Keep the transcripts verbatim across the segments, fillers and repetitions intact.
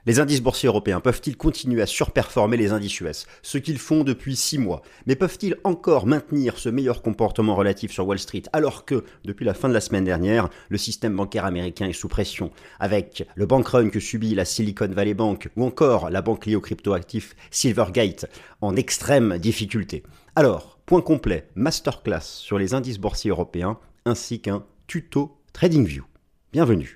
Les indices boursiers européens peuvent-ils continuer à surperformer les indices U S, ce qu'ils font depuis six mois? Mais peuvent-ils encore maintenir ce meilleur comportement relatif sur Wall Street alors que, depuis la fin de la semaine dernière, le système bancaire américain est sous pression, avec le bank run que subit la Silicon Valley Bank ou encore la banque liée aux cryptoactifs Silvergate en extrême difficulté? Alors, point complet, masterclass sur les indices boursiers européens ainsi qu'un tuto TradingView. Bienvenue.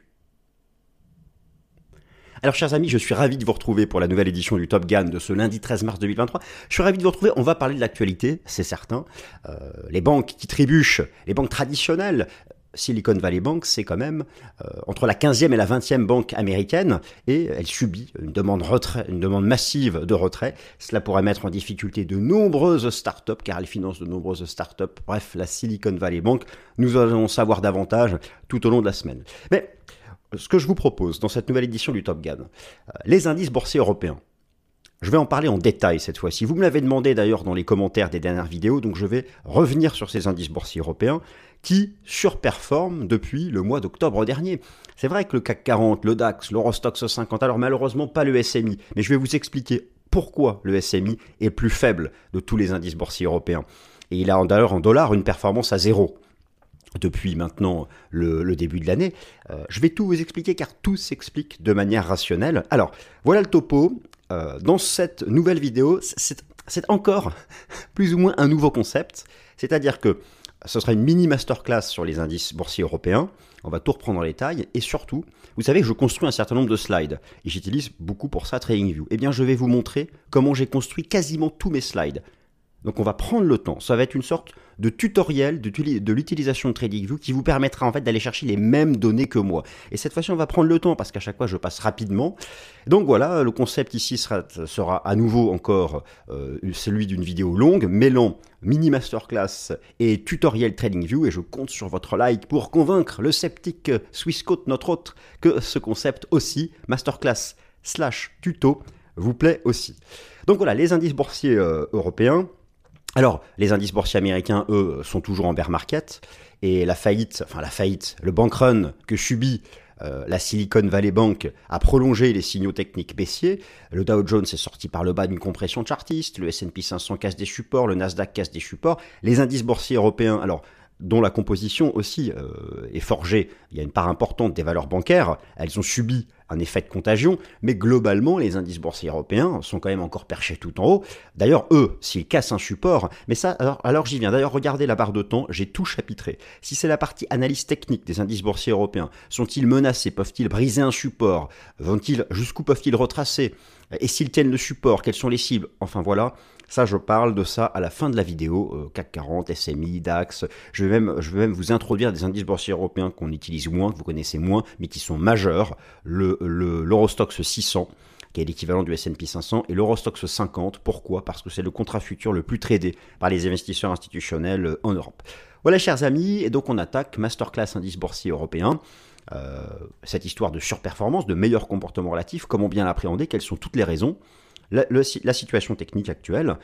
Alors chers amis, je suis ravi de vous retrouver pour la nouvelle édition du Top Gun de ce lundi treize mars deux mille vingt-trois. Je suis ravi de vous retrouver, on va parler de l'actualité, c'est certain. Euh, les banques qui trébuchent, les banques traditionnelles, Silicon Valley Bank, c'est quand même euh, entre la quinzième et la vingtième banque américaine et elle subit une demande, retrait, une demande massive de retrait. Cela pourrait mettre en difficulté de nombreuses startups car elle finance de nombreuses startups. Bref, la Silicon Valley Bank, nous allons en savoir davantage tout au long de la semaine. Mais ce que je vous propose dans cette nouvelle édition du Top Gun, euh, les indices boursiers européens. Je vais en parler en détail cette fois-ci. Vous me l'avez demandé d'ailleurs dans les commentaires des dernières vidéos, donc je vais revenir sur ces indices boursiers européens qui surperforment depuis le mois d'octobre dernier. C'est vrai que le C A C quarante, le DAX, l'Eurostoxx cinquante, alors malheureusement pas le S M I, mais je vais vous expliquer pourquoi le S M I est plus faible de tous les indices boursiers européens. Et il a d'ailleurs en dollars une performance à zéro depuis maintenant le, le début de l'année. Euh, je vais tout vous expliquer car tout s'explique de manière rationnelle. Alors, voilà le topo. Euh, dans cette nouvelle vidéo, c'est, c'est encore plus ou moins un nouveau concept. C'est-à-dire que ce sera une mini masterclass sur les indices boursiers européens. On va tout reprendre en détail. Et surtout, vous savez que je construis un certain nombre de slides. Et j'utilise beaucoup pour ça TradingView. Eh bien, je vais vous montrer comment j'ai construit quasiment tous mes slides. Donc on va prendre le temps, ça va être une sorte de tutoriel de, de l'utilisation de TradingView qui vous permettra en fait d'aller chercher les mêmes données que moi. Et cette fois-ci on va prendre le temps parce qu'à chaque fois je passe rapidement. Donc voilà, le concept ici sera, sera à nouveau encore euh, celui d'une vidéo longue, mêlant mini masterclass et tutoriel TradingView et je compte sur votre like pour convaincre le sceptique Swissquote, notre autre, que ce concept aussi, masterclass slash tuto, vous plaît aussi. Donc voilà, les indices boursiers euh, européens. Alors, les indices boursiers américains, eux, sont toujours en bear market, et la faillite, enfin la faillite, le bank run que subit euh, la Silicon Valley Bank a prolongé les signaux techniques baissiers. Le Dow Jones est sorti par le bas d'une compression chartiste, le S and P cinq cents casse des supports, le Nasdaq casse des supports. Les indices boursiers européens, alors dont la composition aussi euh, est forgée, il y a une part importante des valeurs bancaires, elles ont subi un effet de contagion, mais globalement, les indices boursiers européens sont quand même encore perchés tout en haut. D'ailleurs, eux, s'ils cassent un support, mais ça, alors, alors j'y viens. D'ailleurs, regardez la barre de temps, j'ai tout chapitré. Si c'est la partie analyse technique des indices boursiers européens, sont-ils menacés? Peuvent-ils briser un support? Vont-ils, jusqu'où peuvent-ils retracer? Et s'ils tiennent le support, quelles sont les cibles? Enfin voilà, ça je parle de ça à la fin de la vidéo, euh, C A C quarante, S M I, DAX, je vais, même, je vais même vous introduire des indices boursiers européens qu'on utilise moins, que vous connaissez moins, mais qui sont majeurs, le, le, l'Eurostoxx six cents, qui est l'équivalent du S and P cinq cents, et l'Eurostoxx cinquante, pourquoi? Parce que c'est le contrat futur le plus tradé par les investisseurs institutionnels en Europe. Voilà chers amis, et donc on attaque Masterclass indices boursiers européens. Euh, cette histoire de surperformance, de meilleur comportement relatif, comment bien l'appréhender, quelles sont toutes les raisons, la, le, la situation technique actuelle,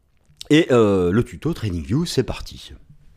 et euh, le tuto TradingView, c'est parti.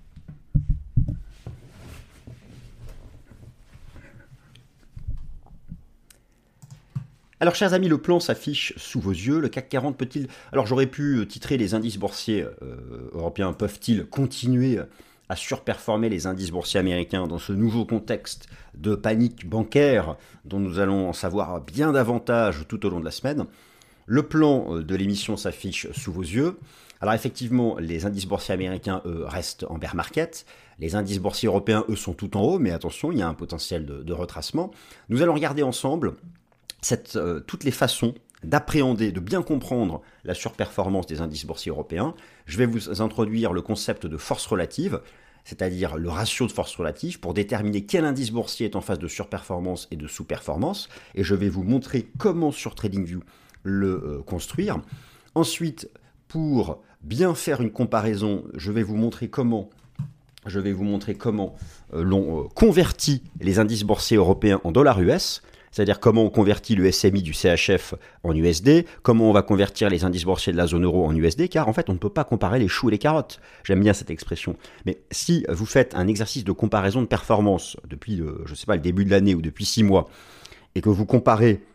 Alors chers amis, le plan s'affiche sous vos yeux, le C A C quarante peut-il... Alors j'aurais pu titrer les indices boursiers euh, européens, peuvent-ils continuer à surperformer les indices boursiers américains dans ce nouveau contexte de panique bancaire dont nous allons en savoir bien davantage tout au long de la semaine. Le plan de l'émission s'affiche sous vos yeux. Alors effectivement, les indices boursiers américains, eux, restent en bear market. Les indices boursiers européens, eux, sont tout en haut, mais attention, il y a un potentiel de, de retracement. Nous allons regarder ensemble cette, euh, toutes les façons d'appréhender, de bien comprendre la surperformance des indices boursiers européens. Je vais vous introduire le concept de force relative, c'est-à-dire le ratio de force relative, pour déterminer quel indice boursier est en phase de surperformance et de sous-performance. Et je vais vous montrer comment sur TradingView le euh, construire. Ensuite, pour bien faire une comparaison, je vais vous montrer comment, je vais vous montrer comment euh, l'on euh, convertit les indices boursiers européens en dollars U S, c'est-à-dire comment on convertit le S M I du C H F en U S D, comment on va convertir les indices boursiers de la zone euro en U S D, car en fait on ne peut pas comparer les choux et les carottes. J'aime bien cette expression. Mais si vous faites un exercice de comparaison de performance depuis le, je sais pas, le début de l'année ou depuis six mois, et que vous comparez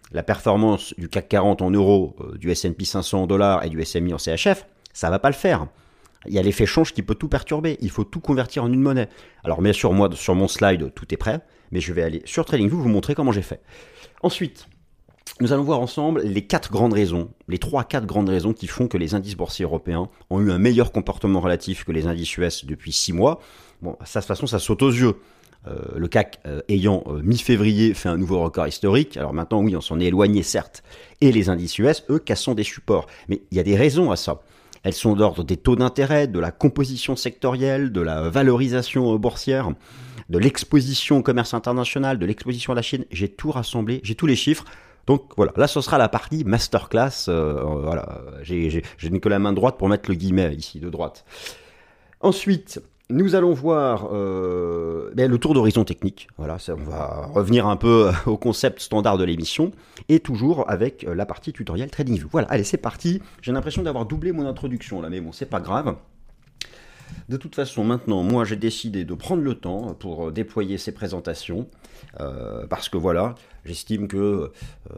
la performance du C A C quarante en euros, euh, du S and P cinq cents en dollars et du S M I en C H F, ça va pas le faire. Il y a l'effet change qui peut tout perturber. Il faut tout convertir en une monnaie. Alors bien sûr, moi, sur mon slide, tout est prêt, mais je vais aller sur TradingView vous montrer comment j'ai fait. Ensuite, nous allons voir ensemble les quatre grandes raisons, les trois quatre grandes raisons qui font que les indices boursiers européens ont eu un meilleur comportement relatif que les indices U S depuis six mois. Bon, ça, de toute façon, ça saute aux yeux. Euh, le C A C euh, ayant euh, mi-février fait un nouveau record historique. Alors maintenant, oui, on s'en est éloigné, certes. Et les indices U S, eux, cassant des supports. Mais il y a des raisons à ça. Elles sont d'ordre des taux d'intérêt, de la composition sectorielle, de la valorisation euh, boursière, de l'exposition au commerce international, de l'exposition à la Chine. J'ai tout rassemblé, j'ai tous les chiffres. Donc voilà, là ce sera la partie masterclass. Euh, voilà, j'ai, j'ai, je n'ai que la main droite pour mettre le guillemet ici de droite. Ensuite, nous allons voir euh, ben, le tour d'horizon technique. Voilà, ça, on va revenir un peu au concept standard de l'émission et toujours avec la partie tutoriel TradingView. Voilà, allez, c'est parti. J'ai l'impression d'avoir doublé mon introduction là, mais bon, c'est pas grave. De toute façon, maintenant, moi, j'ai décidé de prendre le temps pour déployer ces présentations, euh, parce que voilà, j'estime que,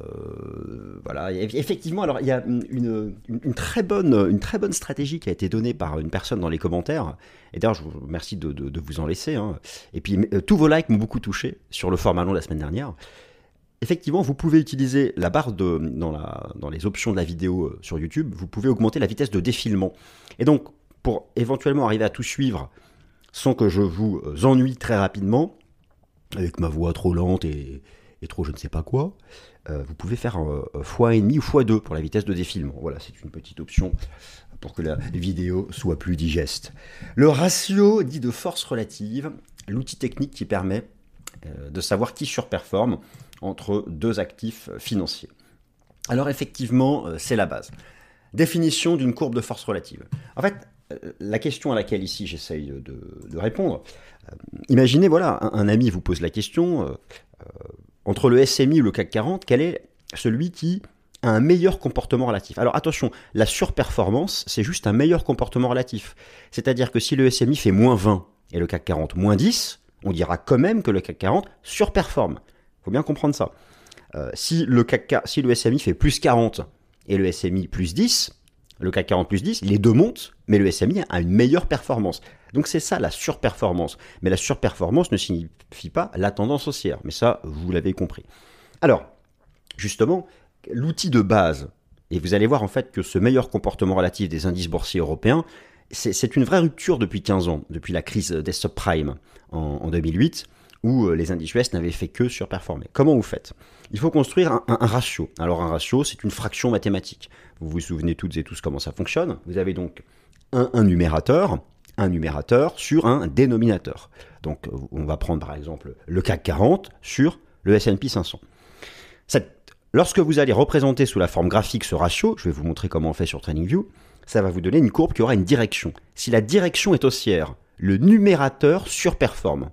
euh, voilà, effectivement, alors il y a une, une, une, très bonne, une très bonne stratégie qui a été donnée par une personne dans les commentaires, et d'ailleurs, je vous remercie de, de, de vous en laisser, hein. Et puis, tous vos likes m'ont beaucoup touché sur le format long de la semaine dernière. Effectivement, vous pouvez utiliser la barre de, dans, la, dans les options de la vidéo sur YouTube, vous pouvez augmenter la vitesse de défilement. Et donc, pour éventuellement arriver à tout suivre sans que je vous ennuie très rapidement, avec ma voix trop lente et, et trop je ne sais pas quoi, euh, vous pouvez faire euh, fois un virgule cinq ou fois deux pour la vitesse de défilement. Voilà, c'est une petite option pour que la vidéo soit plus digeste. Le ratio dit de force relative, l'outil technique qui permet euh, de savoir qui surperforme entre deux actifs financiers. Alors effectivement, euh, c'est la base. Définition d'une courbe de force relative. En fait, la question à laquelle ici j'essaye de, de répondre, euh, imaginez, voilà, un, un ami vous pose la question, euh, euh, entre le S M I ou le C A C quarante, quel est celui qui a un meilleur comportement relatif? Alors attention, la surperformance, c'est juste un meilleur comportement relatif. C'est-à-dire que si le S M I fait moins vingt et le C A C quarante moins dix, on dira quand même que le C A C quarante surperforme. Il faut bien comprendre ça. Euh, si, le C A C, si le S M I fait plus quarante et le S M I plus dix, le C A C quarante plus dix, les deux montent, mais le S M I a une meilleure performance. Donc c'est ça la surperformance. Mais la surperformance ne signifie pas la tendance haussière. Mais ça, vous l'avez compris. Alors, justement, l'outil de base, et vous allez voir en fait que ce meilleur comportement relatif des indices boursiers européens, c'est, c'est une vraie rupture depuis quinze ans, depuis la crise des subprimes en, en deux mille huit, où les indices U S n'avaient fait que surperformer. Comment vous faites? Il faut construire un, un, un ratio. Alors un ratio, c'est une fraction mathématique. Vous vous souvenez toutes et tous comment ça fonctionne. Vous avez donc un, un numérateur, un numérateur sur un dénominateur. Donc on va prendre par exemple le C A C quarante sur le S and P cinq cents. Cette, lorsque vous allez représenter sous la forme graphique ce ratio, je vais vous montrer comment on fait sur TradingView, ça va vous donner une courbe qui aura une direction. Si la direction est haussière, le numérateur surperforme.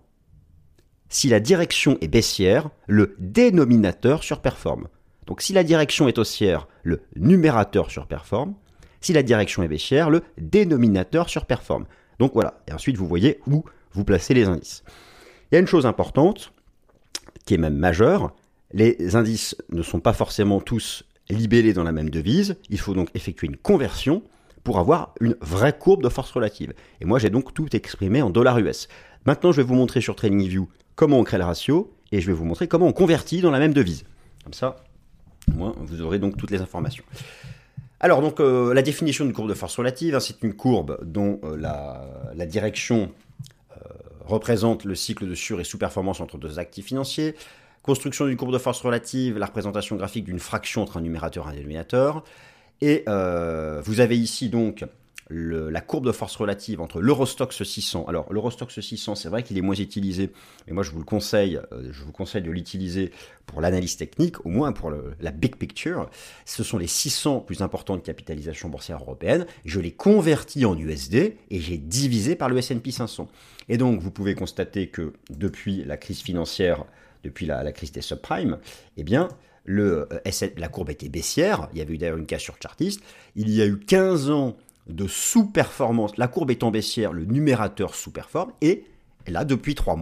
Si la direction est baissière, le dénominateur surperforme. Donc si la direction est haussière, le numérateur surperforme. Si la direction est baissière, le dénominateur surperforme. Donc voilà, et ensuite vous voyez où vous placez les indices. Il y a une chose importante, qui est même majeure, les indices ne sont pas forcément tous libellés dans la même devise, il faut donc effectuer une conversion pour avoir une vraie courbe de force relative. Et moi j'ai donc tout exprimé en dollars U S. Maintenant je vais vous montrer sur TradingView comment on crée le ratio, et je vais vous montrer comment on convertit dans la même devise. Comme ça, au moins, vous aurez donc toutes les informations. Alors, donc, euh, la définition d'une courbe de force relative, hein, c'est une courbe dont euh, la, la direction euh, représente le cycle de sur- et sous-performance entre deux actifs financiers. Construction d'une courbe de force relative, la représentation graphique d'une fraction entre un numérateur et un dénominateur. Et euh, vous avez ici donc Le, la courbe de force relative entre l'Eurostoxx six cents. Alors, l'Eurostoxx six cents, c'est vrai qu'il est moins utilisé, mais moi, je vous le conseille, euh, je vous conseille de l'utiliser pour l'analyse technique, au moins pour le, la big picture. Ce sont les six cents plus importantes capitalisations boursières européennes. Je les convertis en U S D et j'ai divisé par le S and P cinq cents. Et donc, vous pouvez constater que depuis la crise financière, depuis la, la crise des subprimes, eh bien, le, euh, la courbe était baissière. Il y avait eu d'ailleurs une cassure chartiste. Il y a eu quinze ans de sous-performance, la courbe étant baissière, le numérateur sous-performe, et là, depuis trois mois,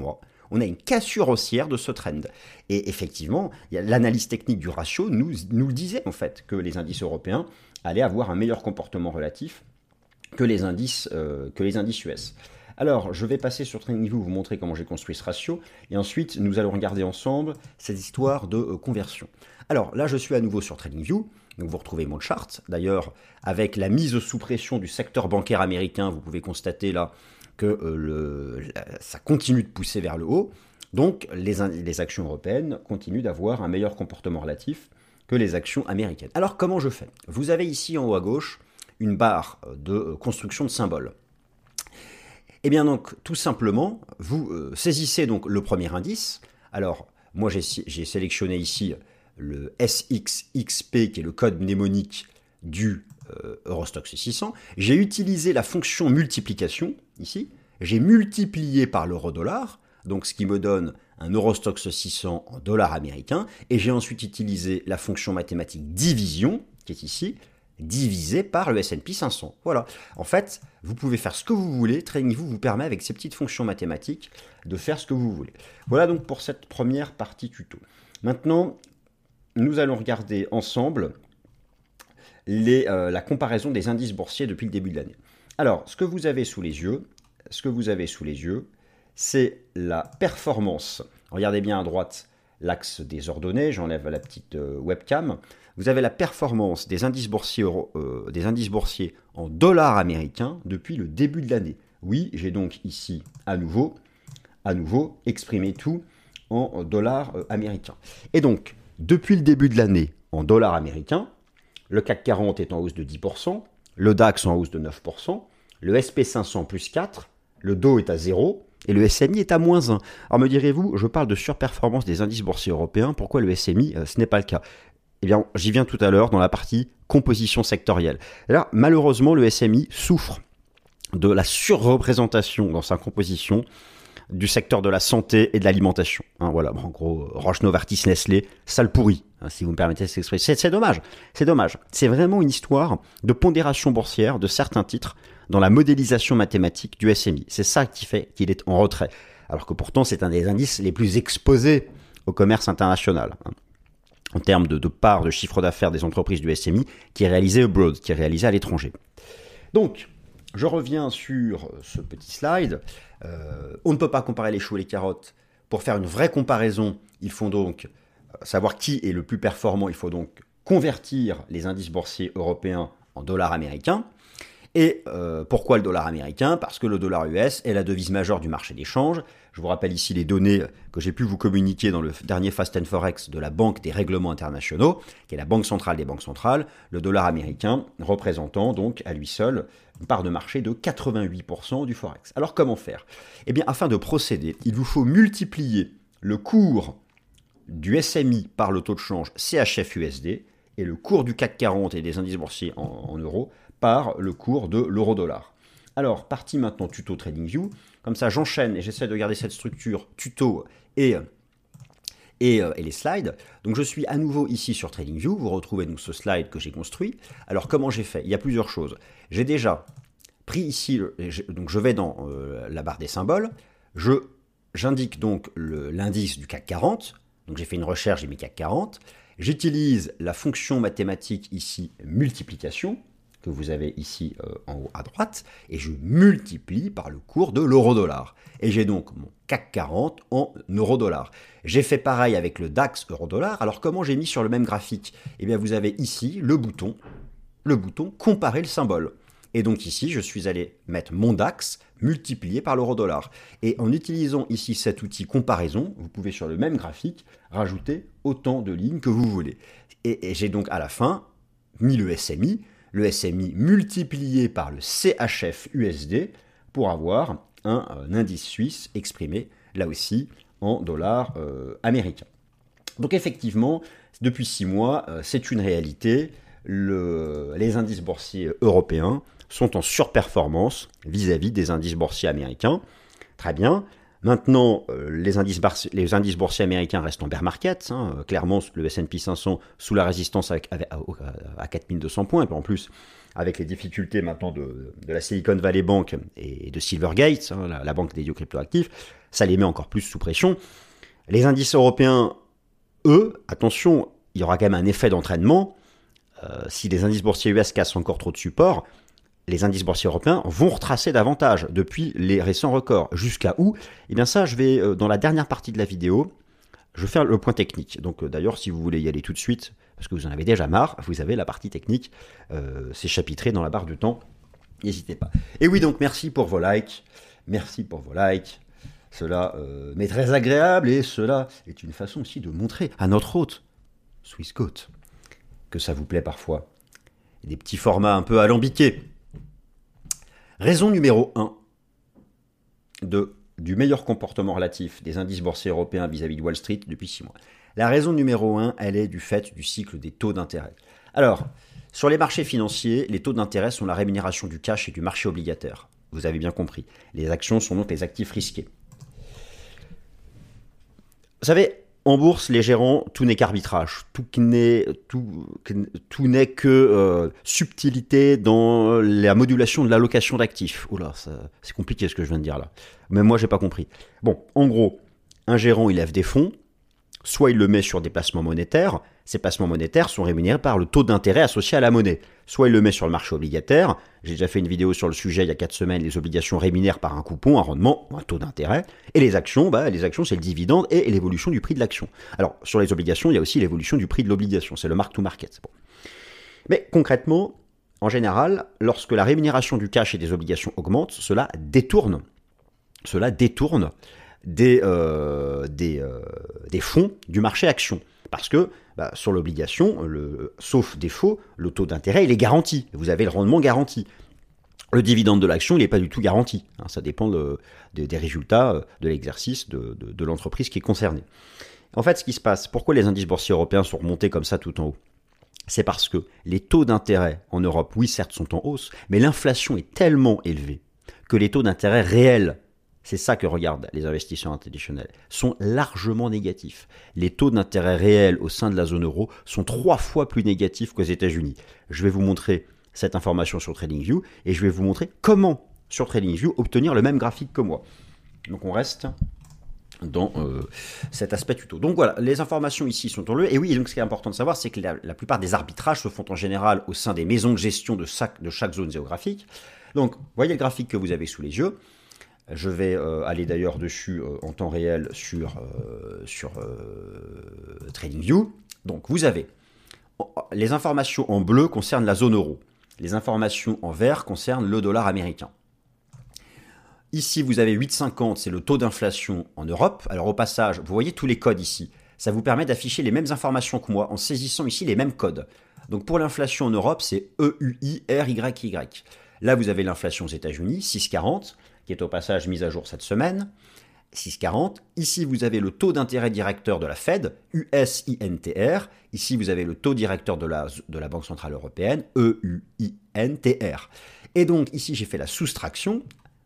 On a une cassure haussière de ce trend. Et effectivement, l'analyse technique du ratio nous, nous le disait en fait, que les indices européens allaient avoir un meilleur comportement relatif que les indices, euh, que les indices U S. Alors, je vais passer sur TradingView, vous montrer comment j'ai construit ce ratio, et ensuite, nous allons regarder ensemble cette histoire de euh, conversion. Alors, là, je suis à nouveau sur TradingView, donc vous retrouvez mon chart. D'ailleurs, avec la mise sous pression du secteur bancaire américain, vous pouvez constater là que euh, le, la, ça continue de pousser vers le haut. Donc, les, les actions européennes continuent d'avoir un meilleur comportement relatif que les actions américaines. Alors, comment je fais? Vous avez ici en haut à gauche une barre de construction de symboles. Eh bien donc, tout simplement, vous euh, saisissez donc le premier indice. Alors, moi j'ai sélectionné ici le S X X P, qui est le code mnémonique du euh, Eurostoxx six cents. J'ai utilisé la fonction multiplication, ici. J'ai multiplié par l'euro-dollar, donc ce qui me donne un Eurostoxx six cents en dollars américains. Et j'ai ensuite utilisé la fonction mathématique division, qui est ici, divisé par le S and P cinq cents. Voilà. En fait, vous pouvez faire ce que vous voulez. TradingView vous permet, avec ces petites fonctions mathématiques, de faire ce que vous voulez. Voilà donc pour cette première partie tuto. Maintenant, nous allons regarder ensemble les, euh, la comparaison des indices boursiers depuis le début de l'année. Alors, ce que vous avez sous les yeux, ce que vous avez sous les yeux, c'est la performance. Regardez bien à droite l'axe des ordonnées. J'enlève la petite euh, webcam. Vous avez la performance des indices boursiers, euh, des indices boursiers en dollars américains depuis le début de l'année. Oui, j'ai donc ici à nouveau, à nouveau exprimé tout en dollars euh, américains. Et donc, depuis le début de l'année, en dollars américains, le C A C quarante est en hausse de dix pour cent, le DAX en hausse de neuf pour cent, le S P cinq cents plus quatre, le Dow est à zéro et le S M I est à moins un. Alors me direz-vous, je parle de surperformance des indices boursiers européens, pourquoi le S M I, euh, ce n'est pas le cas? Eh bien, j'y viens tout à l'heure dans la partie composition sectorielle. Là, malheureusement, le S M I souffre de la surreprésentation dans sa composition du secteur de la santé et de l'alimentation. Hein, voilà, bon, en gros, Roche Novartis, Nestlé, ça le pourrit, hein, si vous me permettez cette expression. C'est dommage, c'est dommage. C'est vraiment une histoire de pondération boursière de certains titres dans la modélisation mathématique du S M I. C'est ça qui fait qu'il est en retrait. Alors que pourtant, c'est un des indices les plus exposés au commerce international. Hein, en termes de, de part de chiffre d'affaires des entreprises du S M I, qui est réalisé abroad, qui est réalisé à l'étranger. Donc, je reviens sur ce petit slide. Euh, on ne peut pas comparer les choux et les carottes. Pour faire une vraie comparaison, il faut donc savoir qui est le plus performant. Il faut donc convertir les indices boursiers européens en dollars américains. Et euh, pourquoi le dollar américain? Parce que le dollar U S est la devise majeure du marché d'échange. Je vous rappelle ici les données que j'ai pu vous communiquer dans le dernier Fast and Forex de la Banque des règlements internationaux, qui est la banque centrale des banques centrales, le dollar américain représentant donc à lui seul une part de marché de quatre-vingt-huit pour cent du Forex. Alors comment faire? Eh bien, afin de procéder, il vous faut multiplier le cours du S M I par le taux de change C H F U S D et le cours du C A C quarante et des indices boursiers en, en euros par le cours de l'euro-dollar. Alors, partie maintenant tuto TradingView. Comme ça, j'enchaîne et j'essaie de garder cette structure tuto et, et, et les slides. Donc, je suis à nouveau ici sur TradingView. Vous retrouvez donc ce slide que j'ai construit. Alors, comment j'ai fait? Il y a plusieurs choses. J'ai déjà pris ici, donc je vais dans euh, la barre des symboles. Je, j'indique donc l'indice du C A C quarante. Donc, j'ai fait une recherche, j'ai mis C A C quarante. J'utilise la fonction mathématique ici, multiplication, que vous avez ici euh, en haut à droite, et je multiplie par le cours de l'euro-dollar. Et j'ai donc mon C A C quarante en euro-dollar. J'ai fait pareil avec le DAX euro-dollar. Alors comment j'ai mis sur le même graphique? Eh bien vous avez ici le bouton, le bouton comparer le symbole. Et donc ici, je suis allé mettre mon DAX multiplié par l'euro-dollar. Et en utilisant ici cet outil comparaison, vous pouvez sur le même graphique rajouter autant de lignes que vous voulez. Et, et j'ai donc à la fin mis le S M I, le S M I multiplié par le C H F U S D pour avoir un, un indice suisse exprimé là aussi en dollars euh, américains. Donc effectivement, depuis six mois, euh, c'est une réalité. Le, les indices boursiers européens sont en surperformance vis-à-vis des indices boursiers américains. Très bien. Maintenant, euh, les, indices les indices boursiers américains restent en bear market. Hein. Clairement, le S and P cinq cents sous la résistance à, à, à quatre mille deux cents points. Et puis en plus, avec les difficultés maintenant de, de la Silicon Valley Bank et de Silvergate, hein, la, la banque des idiots cryptoactifs, ça les met encore plus sous pression. Les indices européens, eux, attention, il y aura quand même un effet d'entraînement. Euh, si les indices boursiers U S cassent encore trop de support, les indices boursiers européens vont retracer davantage depuis les récents records. Jusqu'à où? Eh bien ça, je vais, euh, dans la dernière partie de la vidéo, je vais faire le point technique. Donc euh, d'ailleurs, si vous voulez y aller tout de suite, parce que vous en avez déjà marre, vous avez la partie technique, euh, c'est chapitré dans la barre du temps, n'hésitez pas. Et oui, donc merci pour vos likes, merci pour vos likes, cela euh, m'est très agréable et cela est une façon aussi de montrer à notre hôte, Swissquote, que ça vous plaît parfois. Des petits formats un peu alambiqués. Raison numéro un de, du meilleur comportement relatif des indices boursiers européens vis-à-vis de Wall Street depuis six mois. La raison numéro un, elle est du fait du cycle des taux d'intérêt. Alors, sur les marchés financiers, les taux d'intérêt sont la rémunération du cash et du marché obligataire. Vous avez bien compris. Les actions sont donc les actifs risqués. Vous savez, en bourse, les gérants, tout n'est qu'arbitrage. Tout n'est tout, tout n'est que euh, subtilité dans la modulation de l'allocation d'actifs. Oula, c'est compliqué ce que je viens de dire là. Même moi, j'ai pas compris. Bon, en gros, un gérant, il lève des fonds. Soit il le met sur des placements monétaires, ces placements monétaires sont rémunérés par le taux d'intérêt associé à la monnaie. Soit il le met sur le marché obligataire, j'ai déjà fait une vidéo sur le sujet il y a quatre semaines, les obligations rémunèrent par un coupon, un rendement, un taux d'intérêt. Et les actions, bah, les actions c'est le dividende et l'évolution du prix de l'action. Alors sur les obligations, il y a aussi l'évolution du prix de l'obligation, c'est le mark to market. Bon. Mais concrètement, en général, lorsque la rémunération du cash et des obligations augmente, cela détourne, cela détourne Des, euh, des, euh, des fonds du marché action. Parce que bah, sur l'obligation, le, sauf défaut, le taux d'intérêt, il est garanti. Vous avez le rendement garanti. Le dividende de l'action, il n'est pas du tout garanti. Hein, ça dépend de, de, des résultats de l'exercice de, de, de l'entreprise qui est concernée. En fait, ce qui se passe, pourquoi les indices boursiers européens sont remontés comme ça tout en haut? C'est parce que les taux d'intérêt en Europe, oui, certes, sont en hausse, mais l'inflation est tellement élevée que les taux d'intérêt réels, c'est ça que regardent les investisseurs institutionnels, sont largement négatifs. Les taux d'intérêt réels au sein de la zone euro sont trois fois plus négatifs qu'aux États-Unis. Je vais vous montrer cette information sur TradingView et je vais vous montrer comment, sur TradingView, obtenir le même graphique que moi. Donc on reste dans euh, cet aspect tuto. Donc voilà, les informations ici sont en lieu. Et oui, et donc ce qui est important de savoir, c'est que la, la plupart des arbitrages se font en général au sein des maisons de gestion de chaque, de chaque zone géographique. Donc, voyez le graphique que vous avez sous les yeux. Je vais euh, aller d'ailleurs dessus euh, en temps réel sur, euh, sur euh, TradingView. Donc vous avez les informations en bleu concernent la zone euro. Les informations en vert concernent le dollar américain. Ici vous avez huit virgule cinquante, c'est le taux d'inflation en Europe. Alors au passage, vous voyez tous les codes ici. Ça vous permet d'afficher les mêmes informations que moi en saisissant ici les mêmes codes. Donc pour l'inflation en Europe, c'est E U I R Y Y. Là vous avez l'inflation aux États-Unis, six virgule quarante. Qui est au passage mise à jour cette semaine, six virgule quarante. Ici, vous avez le taux d'intérêt directeur de la Fed, U S I N T R. Ici, vous avez le taux directeur de la, de la Banque Centrale Européenne, E U I N T R. Et donc, ici, j'ai fait la soustraction,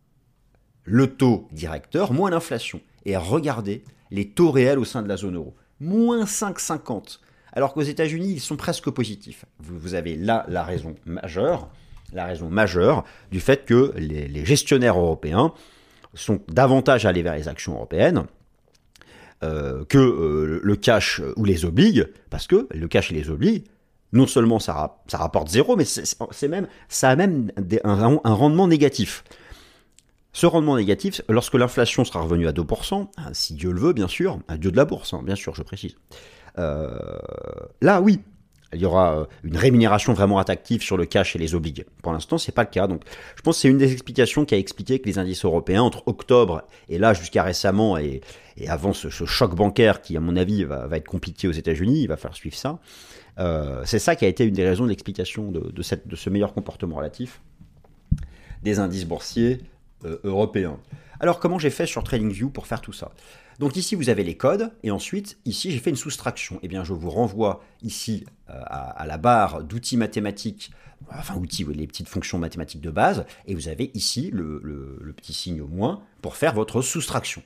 le taux directeur moins l'inflation. Et regardez les taux réels au sein de la zone euro. Moins cinq virgule cinquante. Alors qu'aux États-Unis, ils sont presque positifs. Vous, vous avez là la raison majeure. La raison majeure du fait que les, les gestionnaires européens sont davantage allés vers les actions européennes euh, que euh, le cash ou les obliges, parce que le cash et les obliges, non seulement ça, ra- ça rapporte zéro, mais c'est, c'est même, ça a même des, un, un rendement négatif. Ce rendement négatif, lorsque l'inflation sera revenue à deux pour cent, si Dieu le veut bien sûr, un Dieu de la bourse, hein, bien sûr, je précise, euh, là oui, il y aura une rémunération vraiment attractive sur le cash et les obliges. Pour l'instant, ce n'est pas le cas. Donc, je pense que c'est une des explications qui a expliqué que les indices européens, entre octobre et là jusqu'à récemment, et, et avant ce, ce choc bancaire qui, à mon avis, va, va être compliqué aux États-Unis, il va falloir suivre ça, euh, c'est ça qui a été une des raisons de l'explication de, de, cette, de ce meilleur comportement relatif des indices boursiers euh, européens. Alors, comment j'ai fait sur TradingView pour faire tout ça? Donc ici, vous avez les codes, et ensuite, ici, j'ai fait une soustraction. Eh bien, je vous renvoie ici euh, à, à la barre d'outils mathématiques, enfin outils, les petites fonctions mathématiques de base, et vous avez ici le, le, le petit signe moins pour faire votre soustraction.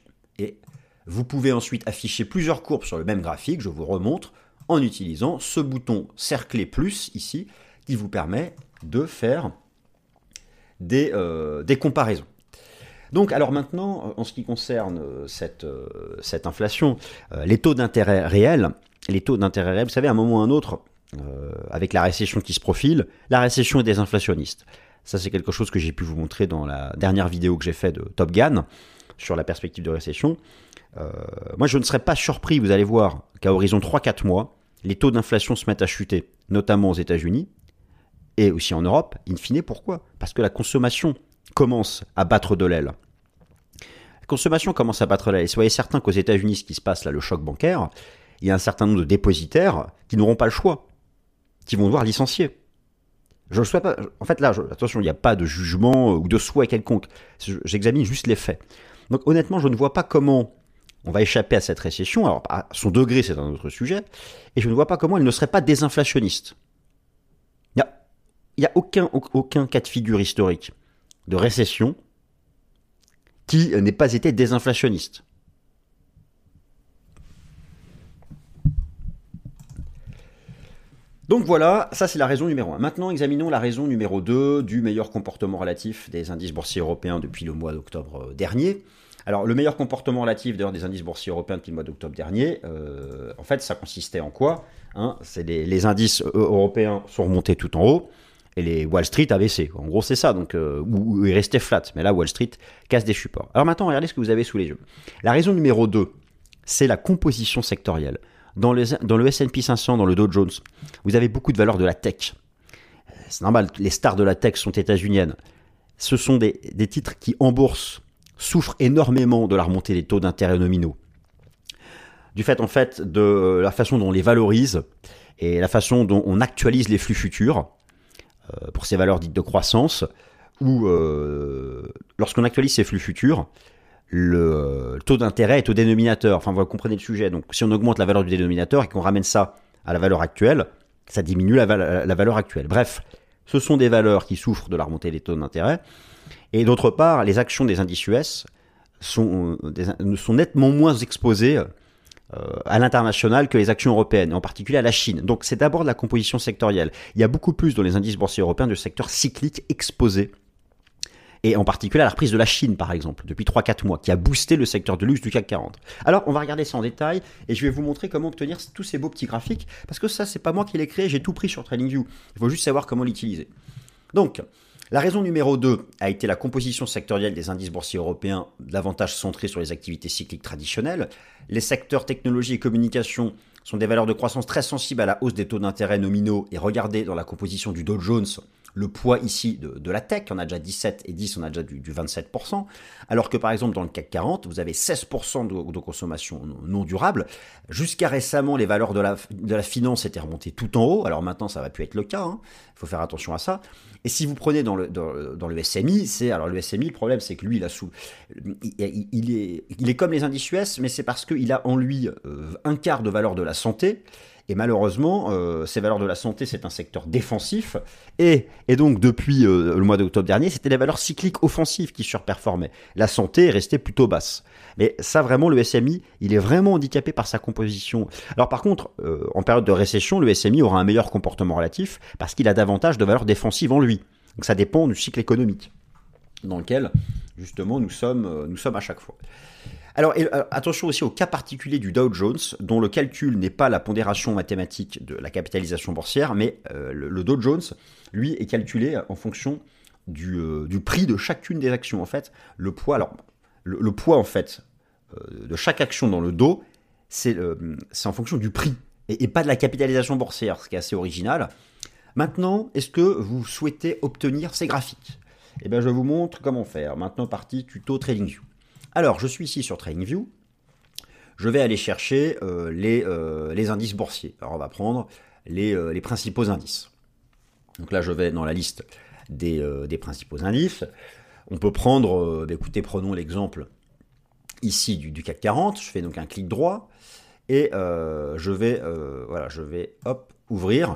Et vous pouvez ensuite afficher plusieurs courbes sur le même graphique, je vous remontre, en utilisant ce bouton cerclé plus ici, qui vous permet de faire des, euh, des comparaisons. Donc, alors maintenant, en ce qui concerne cette, euh, cette inflation, euh, les taux d'intérêt réels, les taux d'intérêt réels, vous savez, à un moment ou à un autre, euh, avec la récession qui se profile, la récession est désinflationniste. Ça, c'est quelque chose que j'ai pu vous montrer dans la dernière vidéo que j'ai faite de Top Gun sur la perspective de récession. Euh, moi, je ne serais pas surpris, vous allez voir, qu'à horizon trois à quatre mois, les taux d'inflation se mettent à chuter, notamment aux États-Unis et aussi en Europe. In fine, pourquoi ? Parce que la consommation commence à battre de l'aile. La consommation commence à battre de l'aile. Et soyez certains qu'aux États-Unis, ce qui se passe là, le choc bancaire, il y a un certain nombre de dépositaires qui n'auront pas le choix, qui vont devoir licencier. Je ne souhaite pas. En fait, là, je, attention, il n'y a pas de jugement ou de souhait quelconque. J'examine juste les faits. Donc, honnêtement, je ne vois pas comment on va échapper à cette récession. Alors, à son degré, c'est un autre sujet. Et je ne vois pas comment elle ne serait pas désinflationniste. Il n'y a, il y a aucun, aucun cas de figure historique de récession qui n'ait pas été désinflationniste. Donc voilà, ça c'est la raison numéro un. Maintenant, examinons la raison numéro deux du meilleur comportement relatif des indices boursiers européens depuis le mois d'octobre dernier. Alors, le meilleur comportement relatif d'ailleurs des indices boursiers européens depuis le mois d'octobre dernier, euh, en fait, ça consistait en quoi, hein? C'est les, les indices européens sont remontés tout en haut et les Wall Street a baissé. En gros, c'est ça, donc euh, où, où ils restaient flat. Mais là, Wall Street casse des supports. Alors maintenant, regardez ce que vous avez sous les yeux. La raison numéro deux, c'est la composition sectorielle. Dans, les, dans le S and P cinq cents, dans le Dow Jones, vous avez beaucoup de valeurs de la tech. C'est normal, les stars de la tech sont états-uniennes. Ce sont des, des titres qui, en bourse, souffrent énormément de la remontée des taux d'intérêt nominaux. Du fait, en fait, de la façon dont on les valorise et la façon dont on actualise les flux futurs euh, pour ces valeurs dites de croissance, où euh, lorsqu'on actualise ces flux futurs, le taux d'intérêt est au dénominateur. Enfin, vous comprenez le sujet. Donc, si on augmente la valeur du dénominateur et qu'on ramène ça à la valeur actuelle, ça diminue la, val- la valeur actuelle. Bref, ce sont des valeurs qui souffrent de la remontée des taux d'intérêt. Et d'autre part, les actions des indices U S sont, sont nettement moins exposées euh, à l'international que les actions européennes, en particulier à la Chine. Donc, c'est d'abord de la composition sectorielle. Il y a beaucoup plus dans les indices boursiers européens de secteurs cycliques exposés. Et en particulier à la reprise de la Chine, par exemple, depuis trois à quatre mois, qui a boosté le secteur de luxe du C A C quarante. Alors, on va regarder ça en détail, et je vais vous montrer comment obtenir tous ces beaux petits graphiques, parce que ça, c'est pas moi qui l'ai créé, j'ai tout pris sur TradingView. Il faut juste savoir comment l'utiliser. Donc, la raison numéro deux a été la composition sectorielle des indices boursiers européens, davantage centrés sur les activités cycliques traditionnelles. Les secteurs technologie et communication sont des valeurs de croissance très sensibles à la hausse des taux d'intérêt nominaux, et regardez dans la composition du Dow Jones, le poids ici de, de la tech, on a déjà dix-sept et dix, on a déjà du, du vingt-sept pour cent, alors que par exemple dans le C A C quarante, vous avez seize pour cent de, de consommation non durable. Jusqu'à récemment, les valeurs de la, de la finance étaient remontées tout en haut, alors maintenant ça va plus être le cas, il hein. faut faire attention à ça. Et si vous prenez dans le, dans, dans le S M I, c'est, alors le S M I, le problème c'est que lui, il, a sous, il, il, est, il est comme les indices U S, mais c'est parce qu'il a en lui euh, un quart de valeur de la santé. Et malheureusement, euh, ces valeurs de la santé, c'est un secteur défensif. Et, et donc, depuis euh, le mois d'octobre dernier, c'était les valeurs cycliques offensives qui surperformaient. La santé est restée plutôt basse. Mais ça, vraiment, le S M I, il est vraiment handicapé par sa composition. Alors par contre, euh, en période de récession, le S M I aura un meilleur comportement relatif parce qu'il a davantage de valeurs défensives en lui. Donc ça dépend du cycle économique dans lequel, justement, nous sommes, euh, nous sommes à chaque fois. Alors, et, euh, attention aussi au cas particulier du Dow Jones, dont le calcul n'est pas la pondération mathématique de la capitalisation boursière, mais euh, le, le Dow Jones, lui, est calculé en fonction du, euh, du prix de chacune des actions. En fait, le poids, alors, le, le poids, en fait, euh, de chaque action dans le Dow, c'est, euh, c'est en fonction du prix, et, et pas de la capitalisation boursière, ce qui est assez original. Maintenant, est-ce que vous souhaitez obtenir ces graphiques ? Eh bien, je vous montre comment faire. Maintenant, partie tuto TradingView. Alors, je suis ici sur TradingView. Je vais aller chercher euh, les, euh, les indices boursiers. Alors, on va prendre les, euh, les principaux indices. Donc là, je vais dans la liste des, euh, des principaux indices. On peut prendre, euh, bah, écoutez, prenons l'exemple ici du, du C A C quarante. Je fais donc un clic droit et euh, je vais, euh, voilà, je vais hop, ouvrir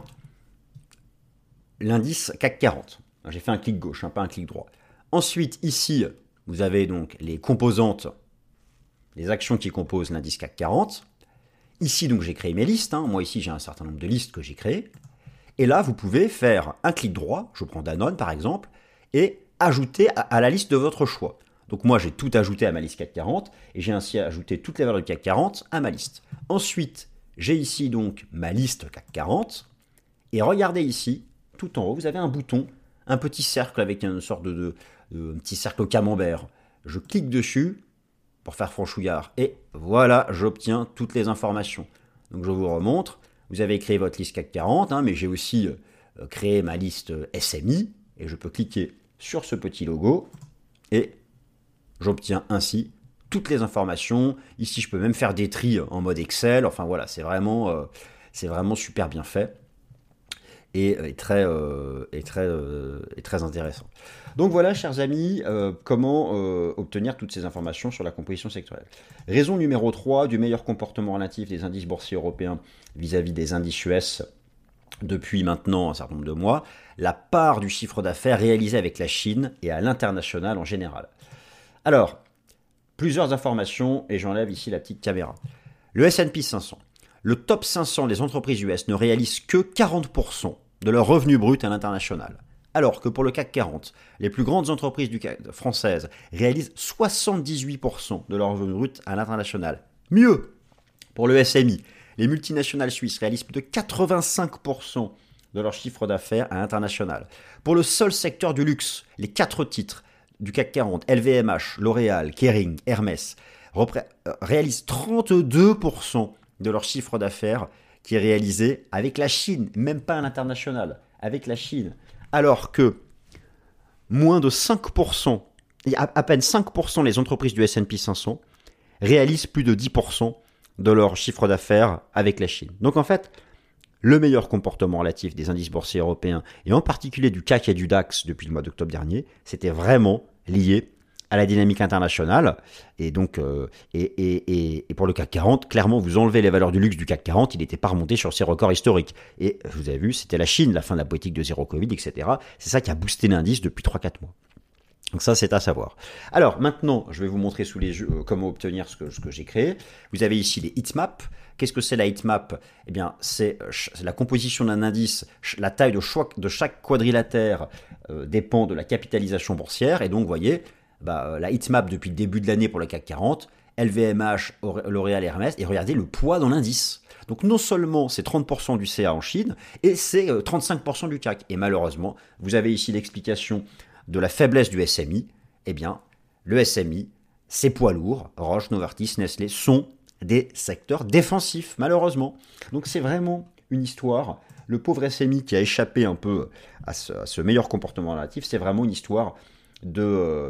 l'indice C A C quarante. J'ai fait un clic gauche, hein, pas un clic droit. Ensuite, ici, vous avez donc les composantes les actions qui composent l'indice C A C quarante. Ici, donc, j'ai créé mes listes. Hein. Moi, ici, j'ai un certain nombre de listes que j'ai créées. Et là, vous pouvez faire un clic droit, je prends Danone par exemple, et ajouter à, à la liste de votre choix. Donc moi, j'ai tout ajouté à ma liste C A C quarante, et j'ai ainsi ajouté toutes les valeurs du C A C quarante à ma liste. Ensuite, j'ai ici donc ma liste C A C quarante, et regardez ici, tout en haut, vous avez un bouton, un petit cercle avec une sorte de, de, de un petit cercle camembert. Je clique dessus pour faire franchouillard, et voilà, j'obtiens toutes les informations. Donc je vous remontre. Vous avez créé votre liste C A C quarante, hein, mais j'ai aussi euh, créé ma liste S M I, et je peux cliquer sur ce petit logo, et j'obtiens ainsi toutes les informations. Ici, je peux même faire des tris en mode Excel. Enfin voilà, c'est vraiment, euh, c'est vraiment super bien fait, et, et, très, euh, et, très, euh, et très intéressant. Donc voilà, chers amis, euh, comment euh, obtenir toutes ces informations sur la composition sectorielle. Raison numéro trois du meilleur comportement relatif des indices boursiers européens vis-à-vis des indices U S depuis maintenant un certain nombre de mois, la part du chiffre d'affaires réalisé avec la Chine et à l'international en général. Alors, plusieurs informations, et j'enlève ici la petite caméra. Le S and P cinq cents. Le top cinq cents des entreprises U S ne réalisent que quarante pour cent de leur revenu brut à l'international. Alors que pour le C A C quarante, les plus grandes entreprises du C A C françaises réalisent soixante-dix-huit pour cent de leur revenu brut à l'international. Mieux, pour le S M I, les multinationales suisses réalisent plus de quatre-vingt-cinq pour cent de leur chiffre d'affaires à l'international. Pour le seul secteur du luxe, les quatre titres du C A C quarante, L V M H, L'Oréal, Kering, Hermès, réalisent trente-deux pour cent de leur chiffre d'affaires qui est réalisé avec la Chine, même pas à l'international, avec la Chine. Alors que moins de cinq pour cent, à peine cinq pour cent les entreprises du S and P cinq cents réalisent plus de dix pour cent de leur chiffre d'affaires avec la Chine. Donc en fait, le meilleur comportement relatif des indices boursiers européens, et en particulier du C A C et du DAX depuis le mois d'octobre dernier, c'était vraiment lié à la dynamique internationale. Et donc, euh, et, et, et, et pour le C A C quarante, clairement, vous enlevez les valeurs du luxe du C A C quarante, il n'était pas remonté sur ses records historiques. Et vous avez vu, c'était la Chine, la fin de la politique de zéro Covid, et cetera. C'est ça qui a boosté l'indice depuis trois à quatre mois. Donc ça, c'est à savoir. Alors maintenant, je vais vous montrer sous les yeux euh, comment obtenir ce que, ce que j'ai créé. Vous avez ici les heatmaps. Qu'est-ce que c'est la heatmap? Eh bien, c'est euh, la composition d'un indice. La taille de chaque, de chaque quadrilatère euh, dépend de la capitalisation boursière. Et donc, vous voyez, bah, la heatmap depuis le début de l'année pour le C A C quarante, L V M H, L'Oréal et Hermès, et regardez le poids dans l'indice. Donc non seulement c'est trente pour cent du C A en Chine, et c'est euh, trente-cinq pour cent du C A C. Et malheureusement, vous avez ici l'explication de la faiblesse du S M I. Eh bien, le S M I, ses poids lourds, Roche, Novartis, Nestlé, sont des secteurs défensifs, malheureusement. Donc c'est vraiment une histoire. Le pauvre S M I qui a échappé un peu à ce, à ce meilleur comportement relatif, c'est vraiment une histoire de,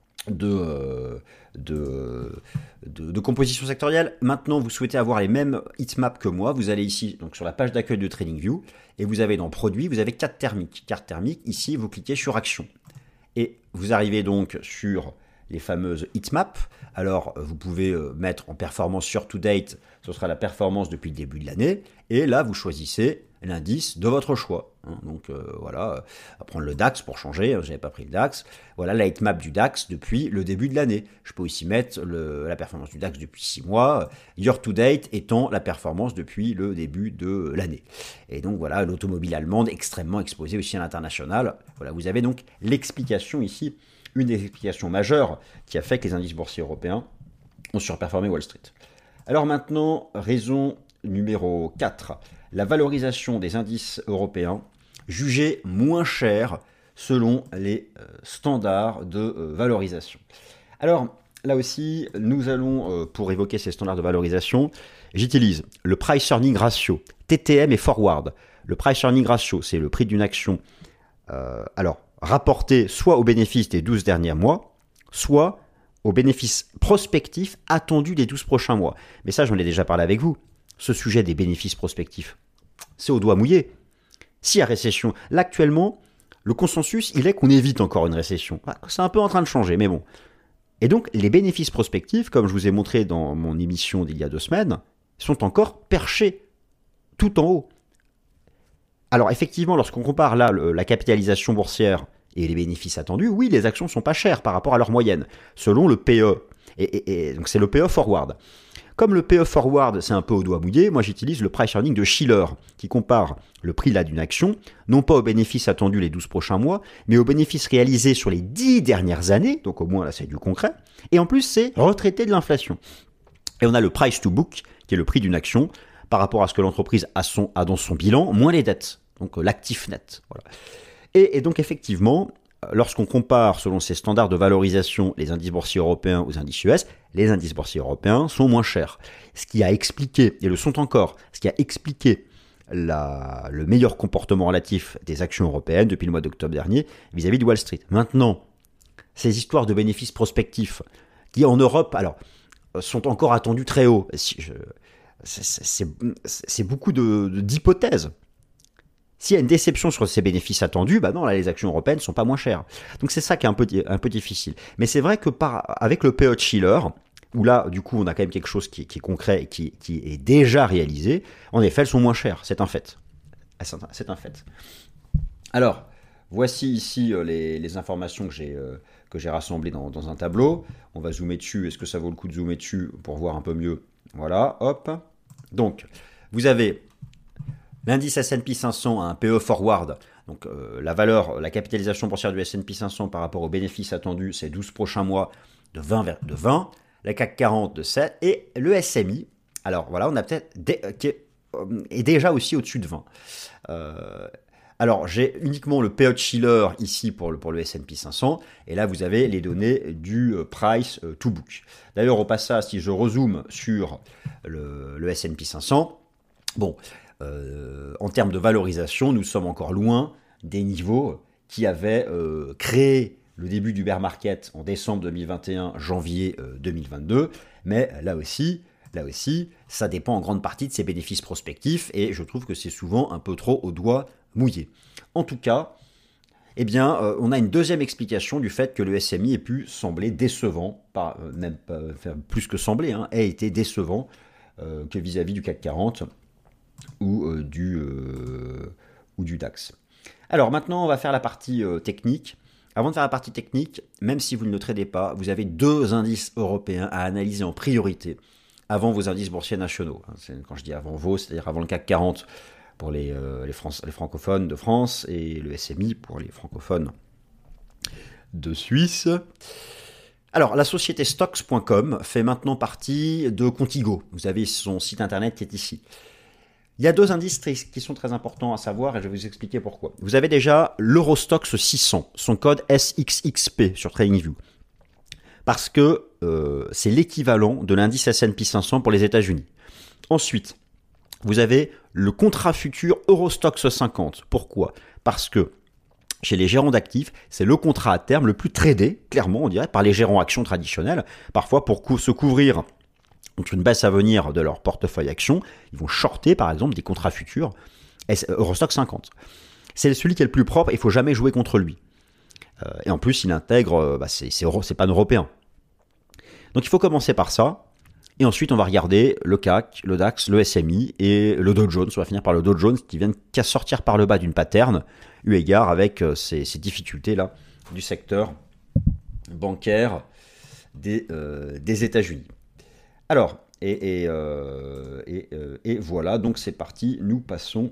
de, de, de, de composition sectorielle. Maintenant, vous souhaitez avoir les mêmes heatmaps que moi. Vous allez ici donc sur la page d'accueil de TradingView, et vous avez dans Produits, vous avez carte thermique. Carte thermique, ici, vous cliquez sur Action. Et vous arrivez donc sur les fameuses heatmaps. Alors, vous pouvez mettre en performance sur to date, ce sera la performance depuis le début de l'année. Et là, vous choisissez l'indice de votre choix. Donc euh, voilà, on va prendre le DAX pour changer, je n'avais pas pris le DAX. Voilà la heatmap du DAX depuis le début de l'année. Je peux aussi mettre le, la performance du DAX depuis six mois, year to date étant la performance depuis le début de l'année. Et donc voilà, l'automobile allemande extrêmement exposée aussi à l'international. Voilà, vous avez donc l'explication ici, une des explications majeures qui a fait que les indices boursiers européens ont surperformé Wall Street. Alors maintenant, raison numéro quatre, la valorisation des indices européens jugés moins chers selon les euh, standards de euh, valorisation. Alors là aussi, nous allons, euh, pour évoquer ces standards de valorisation, j'utilise le Price Earning Ratio, T T M et Forward. Le Price Earning Ratio, c'est le prix d'une action euh, alors rapporté soit aux bénéfices des douze derniers mois, soit aux bénéfices prospectifs attendus des douze prochains mois. Mais ça, j'en ai déjà parlé avec vous. Ce sujet des bénéfices prospectifs, c'est au doigt mouillé. S'il y a récession, là actuellement, le consensus, il est qu'on évite encore une récession. C'est un peu en train de changer, mais bon. Et donc, les bénéfices prospectifs, comme je vous ai montré dans mon émission d'il y a deux semaines, sont encore perchés tout en haut. Alors effectivement, lorsqu'on compare là le, la capitalisation boursière et les bénéfices attendus, oui, les actions ne sont pas chères par rapport à leur moyenne, selon le P E. Et, et, et donc c'est le P E forward. Comme le P E forward, c'est un peu au doigt mouillé, moi j'utilise le price earning de Shiller, qui compare le prix là d'une action, non pas aux bénéfices attendus les douze prochains mois, mais aux bénéfices réalisés sur les dix dernières années, donc au moins là c'est du concret, et en plus c'est retraité de l'inflation. Et on a le price to book, qui est le prix d'une action, par rapport à ce que l'entreprise a, son, a dans son bilan, moins les dettes, donc l'actif net. Voilà. Et, et donc effectivement, lorsqu'on compare selon ces standards de valorisation les indices boursiers européens aux indices U S, les indices boursiers européens sont moins chers. Ce qui a expliqué, et le sont encore, ce qui a expliqué la, le meilleur comportement relatif des actions européennes depuis le mois d'octobre dernier vis-à-vis de Wall Street. Maintenant, ces histoires de bénéfices prospectifs qui en Europe, alors, sont encore attendus très hauts. C'est, c'est, c'est beaucoup de, de, d'hypothèses. S'il y a une déception sur ces bénéfices attendus, bah non, là, les actions européennes ne sont pas moins chères. Donc c'est ça qui est un peu, un peu difficile. Mais c'est vrai que par, avec le P E de Shiller, où là, du coup, on a quand même quelque chose qui, qui est concret et qui, qui est déjà réalisé, en effet, elles sont moins chères. C'est un fait. C'est un fait. Alors, voici ici les, les informations que j'ai, euh, que j'ai rassemblées dans, dans un tableau. On va zoomer dessus. Est-ce que ça vaut le coup de zoomer dessus pour voir un peu mieux? Voilà, hop. Donc, vous avez l'indice S and P cinq cents a un P E forward, donc euh, la valeur, la capitalisation boursière du S and P cinq cents par rapport aux bénéfices attendus ces douze prochains mois de vingt, de vingt, la C A C quarante de sept, et le S M I, alors voilà, on a peut-être, dé, qui est, euh, est déjà aussi au-dessus de vingt. Euh, alors j'ai uniquement le P E de Shiller ici pour le, pour le S and P cinq cents, et là vous avez les données du euh, price euh, to book. D'ailleurs au passage, si je rezoome sur le, le S and P cinq cents, bon, Euh, en termes de valorisation, nous sommes encore loin des niveaux qui avaient euh, créé le début du bear market en décembre deux mille vingt et un, janvier euh, deux mille vingt-deux. Mais là aussi, là aussi, ça dépend en grande partie de ses bénéfices prospectifs et je trouve que c'est souvent un peu trop au doigt mouillé. En tout cas, eh bien, euh, on a une deuxième explication du fait que le S M I ait pu sembler décevant, pas, euh, même pas, enfin, plus que sembler, hein, ait été décevant euh, que vis-à-vis du C A C quarante. Ou, euh, du, euh, ou du DAX. Alors maintenant, on va faire la partie euh, technique. Avant de faire la partie technique, même si vous ne le tradez pas, vous avez deux indices européens à analyser en priorité avant vos indices boursiers nationaux. C'est, quand je dis avant vos, c'est-à-dire avant le C A C quarante pour les, euh, les, France, les francophones de France et le S M I pour les francophones de Suisse. Alors, la société stocks point com fait maintenant partie de Contigo. Vous avez son site internet qui est ici. Il y a deux indices qui sont très importants à savoir et je vais vous expliquer pourquoi. Vous avez déjà l'Eurostoxx six cents, son code S X X P sur TradingView. Parce que euh, c'est l'équivalent de l'indice S and P cinq cents pour les États-Unis. Ensuite, vous avez le contrat futur Eurostoxx cinquante. Pourquoi? Parce que chez les gérants d'actifs, c'est le contrat à terme le plus tradé, clairement, on dirait, par les gérants actions traditionnels. Parfois, pour cou- se couvrir contre une baisse à venir de leur portefeuille action, ils vont shorter par exemple des contrats futurs Eurostoxx cinquante. C'est celui qui est le plus propre, il ne faut jamais jouer contre lui. Euh, et en plus, il intègre, bah, c'est, c'est, c'est pas européen. Donc il faut commencer par ça, et ensuite on va regarder le C A C, le DAX, le S M I et le Dow Jones. On va finir par le Dow Jones qui vient de sortir par le bas d'une pattern, eu égard avec ces, ces difficultés-là du secteur bancaire des, euh, des États-Unis. Alors, et, et, euh, et, euh, et voilà, donc c'est parti, nous passons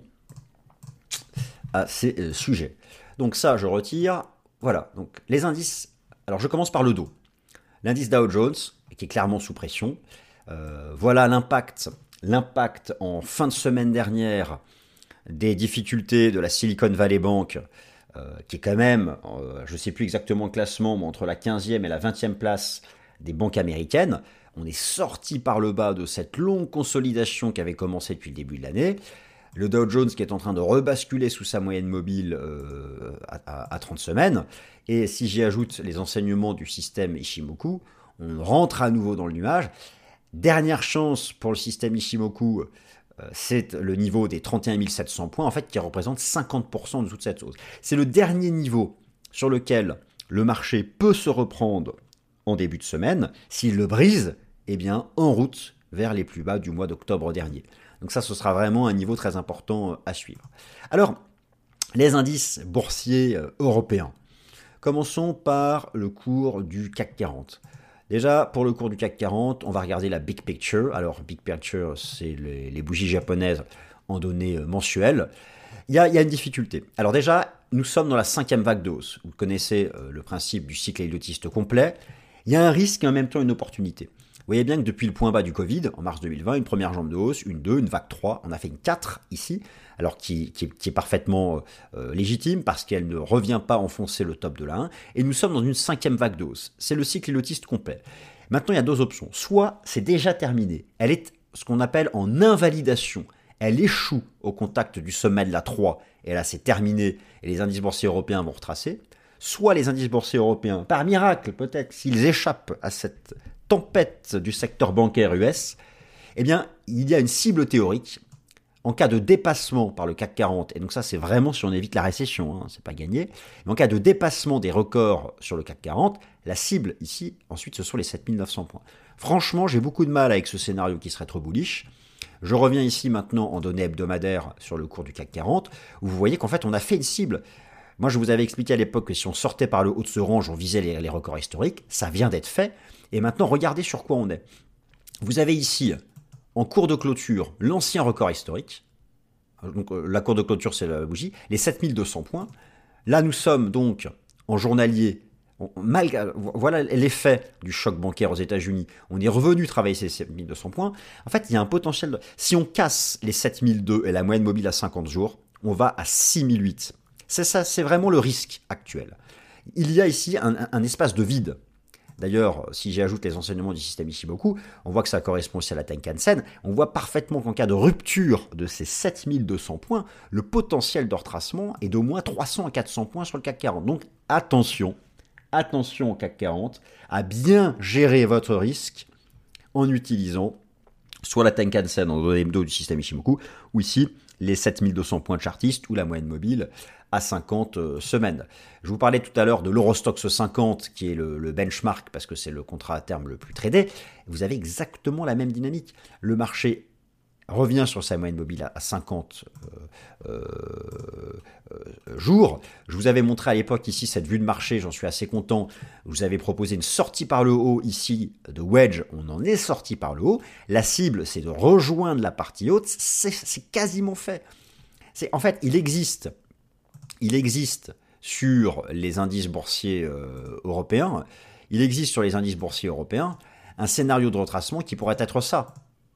à ces euh, sujets. Donc ça, je retire. Voilà, donc les indices. Alors je commence par le Dow. L'indice Dow Jones, qui est clairement sous pression. Euh, voilà l'impact, l'impact en fin de semaine dernière des difficultés de la Silicon Valley Bank, euh, qui est quand même, euh, je ne sais plus exactement le classement, mais entre la quinzième et la vingtième place des banques américaines. On est sorti par le bas de cette longue consolidation qui avait commencé depuis le début de l'année. Le Dow Jones qui est en train de rebasculer sous sa moyenne mobile euh, à, à, à trente semaines. Et si j'y ajoute les enseignements du système Ichimoku, on rentre à nouveau dans le nuage. Dernière chance pour le système Ichimoku, euh, c'est le niveau des trente et un mille sept cents points, en fait, qui représente cinquante pour cent de toute cette hausse. C'est le dernier niveau sur lequel le marché peut se reprendre en début de semaine. S'il le brise, eh bien, en route vers les plus bas du mois d'octobre dernier. Donc ça, ce sera vraiment un niveau très important à suivre. Alors, les indices boursiers européens. Commençons par le cours du C A C quarante. Déjà, pour le cours du C A C quarante, on va regarder la Big Picture. Alors, Big Picture, c'est les, les bougies japonaises en données mensuelles. Il y, a, il y a une difficulté. Alors déjà, nous sommes dans la cinquième vague de hausse. Vous connaissez euh, le principe du cycle héliotyste complet. Il y a un risque et en même temps une opportunité. Vous voyez bien que depuis le point bas du Covid, en mars deux mille vingt, une première jambe de hausse, une deux, une vague trois, on a fait une quatre ici, alors qui, qui, qui est parfaitement euh, légitime parce qu'elle ne revient pas enfoncer le top de la un, et nous sommes dans une cinquième vague de hausse. C'est le cycle héliotyste complet. Maintenant, il y a deux options. Soit c'est déjà terminé, elle est ce qu'on appelle en invalidation, elle échoue au contact du sommet de la trois, et là c'est terminé, et les indices boursiers européens vont retracer. Soit les indices boursiers européens, par miracle peut-être, s'ils échappent à cette tempête du secteur bancaire U S, eh bien, il y a une cible théorique en cas de dépassement par le C A C quarante, et donc ça c'est vraiment si on évite la récession, hein, c'est pas gagné, mais en cas de dépassement des records sur le C A C quarante, la cible ici, ensuite ce sont les sept mille neuf cents points. Franchement, j'ai beaucoup de mal avec ce scénario qui serait trop bullish. Je reviens ici maintenant en données hebdomadaires sur le cours du C A C quarante, où vous voyez qu'en fait on a fait une cible. Moi je vous avais expliqué à l'époque que si on sortait par le haut de ce range, on visait les, les records historiques, ça vient d'être fait, et maintenant regardez sur quoi on est. Vous avez ici, en cours de clôture, l'ancien record historique. Donc, la cour de clôture, c'est la bougie. Les sept mille deux cents points. Là, nous sommes donc en journalier. Malgré, voilà l'effet du choc bancaire aux États-Unis. On est revenu travailler ces sept mille deux cents points. En fait, il y a un potentiel. De... Si on casse les sept mille deux et la moyenne mobile à cinquante jours, on va à six mille huit. C'est ça, c'est vraiment le risque actuel. Il y a ici un, un, un espace de vide. D'ailleurs, si j'ajoute les enseignements du système Ishimoku, on voit que ça correspond aussi à la Tenkan-sen. On voit parfaitement qu'en cas de rupture de ces sept mille deux cents points, le potentiel de retracement est d'au moins trois cents à quatre cents points sur le C A C quarante. Donc attention, attention au C A C quarante, à bien gérer votre risque en utilisant soit la Tenkan-sen en données hebdo du système Ishimoku, ou ici les sept mille deux cents points de chartiste ou la moyenne mobile à cinquante semaines. Je vous parlais tout à l'heure de l'Eurostoxx cinquante qui est le, le benchmark parce que c'est le contrat à terme le plus tradé. Vous avez exactement la même dynamique. Le marché revient sur sa moyenne mobile à cinquante euh, euh, euh, jours. Je vous avais montré à l'époque ici cette vue de marché, j'en suis assez content. Je vous avais proposé une sortie par le haut ici de wedge, on en est sorti par le haut. La cible, c'est de rejoindre la partie haute, c'est, c'est quasiment fait. C'est, en fait, il existe, il existe sur les indices boursiers euh, européens, il existe sur les indices boursiers européens un scénario de retracement qui pourrait être ça.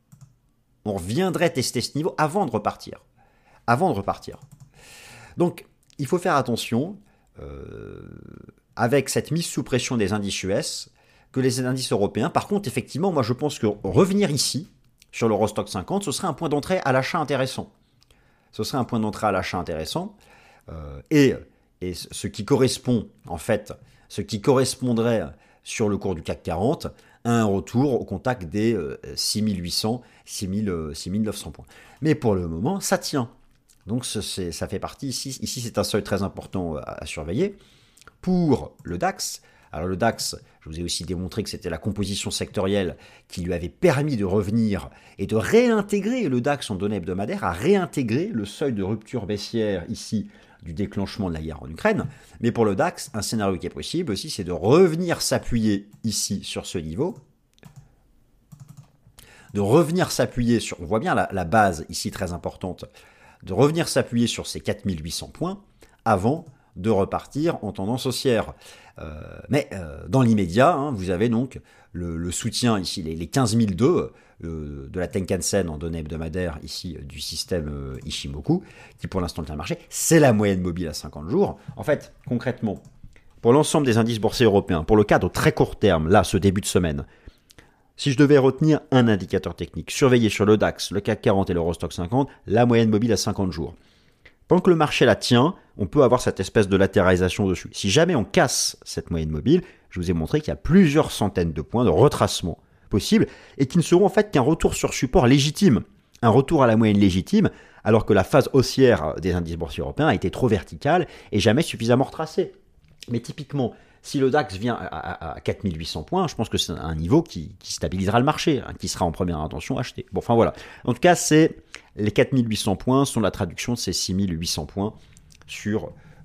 On reviendrait tester ce niveau avant de repartir. Avant de repartir. Donc, il faut faire attention euh, avec cette mise sous pression des indices U S que les indices européens. Par contre, effectivement, moi je pense que revenir ici, sur l'Eurostoxx cinquante, ce serait un point d'entrée à l'achat intéressant. Ce serait un point d'entrée à l'achat intéressant. Euh, et, et ce qui correspond, en fait, ce qui correspondrait sur le cours du C A C quarante à un retour au contact des euh, six mille huit cents, six mille, euh, six mille neuf cents points. Mais pour le moment, ça tient. Donc c'est, ça fait partie ici. Ici, c'est un seuil très important à, à surveiller. Pour le DAX, alors le DAX, je vous ai aussi démontré que c'était la composition sectorielle qui lui avait permis de revenir et de réintégrer le DAX en données hebdomadaires, à réintégrer le seuil de rupture baissière ici du déclenchement de la guerre en Ukraine. Mais pour le DAX, un scénario qui est possible aussi, c'est de revenir s'appuyer ici sur ce niveau, de revenir s'appuyer sur, on voit bien la, la base ici très importante, de revenir s'appuyer sur ces quatre mille huit cents points avant de repartir en tendance haussière. Euh, mais euh, dans l'immédiat, hein, vous avez donc le, le soutien ici, les, les quinze mille deux euh, de la Tenkan-sen en données hebdomadaires ici du système euh, Ishimoku, qui pour l'instant tient le marché, c'est la moyenne mobile à cinquante jours. En fait, concrètement, pour l'ensemble des indices boursiers européens, pour le cadre très court terme, là, ce début de semaine, si je devais retenir un indicateur technique, surveiller sur le DAX, le C A C quarante et l'Eurostoxx cinquante, la moyenne mobile à cinquante jours. Tant que le marché la tient, on peut avoir cette espèce de latéralisation dessus. Si jamais on casse cette moyenne mobile, je vous ai montré qu'il y a plusieurs centaines de points de retracement possibles et qui ne seront en fait qu'un retour sur support légitime, un retour à la moyenne légitime, alors que la phase haussière des indices boursiers européens a été trop verticale et jamais suffisamment retracée. Mais typiquement, si le DAX vient à, à, à quatre mille huit cents points, je pense que c'est un niveau qui, qui stabilisera le marché, hein, qui sera en première intention acheté. Bon, enfin voilà. En tout cas, c'est les quatre mille huit cents points sont la traduction de ces six mille huit cents points sur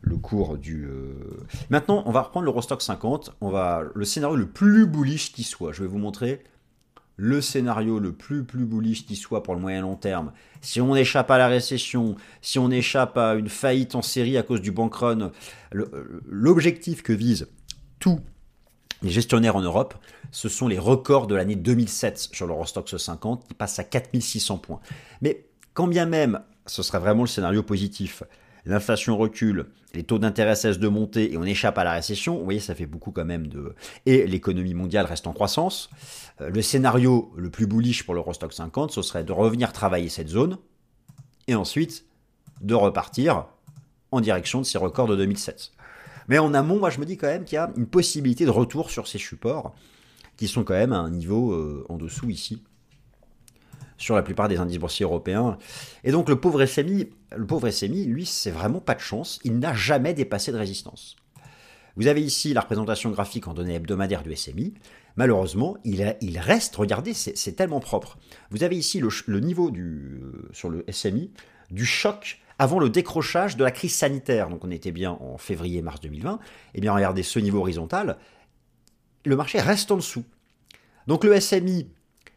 le cours du... Euh... Maintenant, on va reprendre l'Eurostoxx cinquante. On va... Le scénario le plus bullish qui soit. Je vais vous montrer le scénario le plus, plus bullish qui soit pour le moyen long terme. Si on échappe à la récession, si on échappe à une faillite en série à cause du bank run, l'objectif que visent tous les gestionnaires en Europe, ce sont les records de l'année deux mille sept sur l'Eurostoxx cinquante, qui passe à quatre mille six cents points. Mais quand bien même, ce serait vraiment le scénario positif, l'inflation recule, les taux d'intérêt cessent de monter et on échappe à la récession, vous voyez, ça fait beaucoup quand même de... Et l'économie mondiale reste en croissance. Le scénario le plus bullish pour l'Eurostoxx cinquante, ce serait de revenir travailler cette zone et ensuite de repartir en direction de ces records de deux mille sept. Mais en amont, moi je me dis quand même qu'il y a une possibilité de retour sur ces supports qui sont quand même à un niveau euh, en dessous ici, sur la plupart des indices boursiers européens. Et donc le pauvre S M I, le pauvre S M I, lui, c'est vraiment pas de chance, il n'a jamais dépassé de résistance. Vous avez ici la représentation graphique en données hebdomadaires du S M I. Malheureusement, il, a, il reste, regardez, c'est tellement propre. Vous avez ici le, le niveau du, euh, sur le S M I du choc avant le décrochage de la crise sanitaire. Donc on était bien en février-mars deux mille vingt. Eh bien regardez ce niveau horizontal, le marché reste en dessous. Donc le S M I,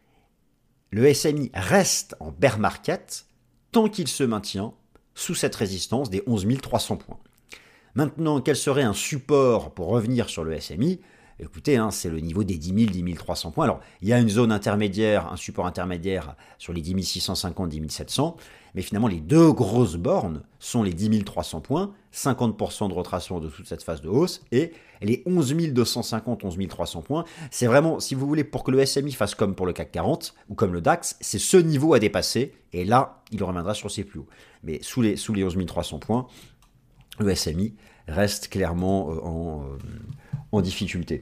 le S M I reste en bear market tant qu'il se maintient sous cette résistance des onze mille trois cents points. Maintenant, quel serait un support pour revenir sur le S M I ? Écoutez, hein, c'est le niveau des dix mille, dix mille trois cents points. Alors, il y a une zone intermédiaire, un support intermédiaire sur les dix mille six cent cinquante, dix mille sept cents, mais finalement, les deux grosses bornes sont les dix mille trois cents points, cinquante pour cent de retracement de toute cette phase de hausse, et les onze mille deux cent cinquante, onze mille trois cents points. C'est vraiment, si vous voulez, pour que le S M I fasse comme pour le C A C quarante, ou comme le DAX, c'est ce niveau à dépasser, et là, il reviendra sur ses plus hauts. Mais sous les, sous les onze mille trois cents points, le S M I reste clairement euh, en, euh, en difficulté.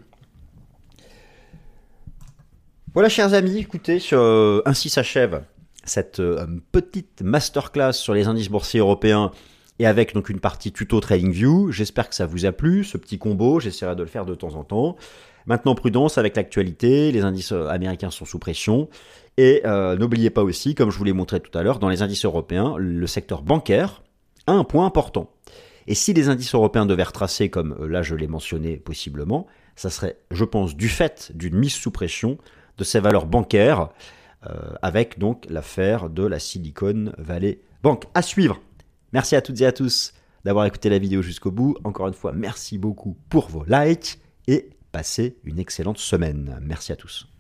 Voilà, chers amis, écoutez, euh, ainsi s'achève cette euh, petite masterclass sur les indices boursiers européens et avec donc une partie tuto TradingView. J'espère que ça vous a plu, ce petit combo, j'essaierai de le faire de temps en temps. Maintenant, prudence avec l'actualité, les indices américains sont sous pression. Et euh, n'oubliez pas aussi, comme je vous l'ai montré tout à l'heure, dans les indices européens, le secteur bancaire a un point important. Et si les indices européens devaient retracer, comme là je l'ai mentionné possiblement, ça serait, je pense, du fait d'une mise sous pression de ces valeurs bancaires, euh, avec donc l'affaire de la Silicon Valley Bank. À suivre. Merci à toutes et à tous d'avoir écouté la vidéo jusqu'au bout. Encore une fois, merci beaucoup pour vos likes et passez une excellente semaine. Merci à tous.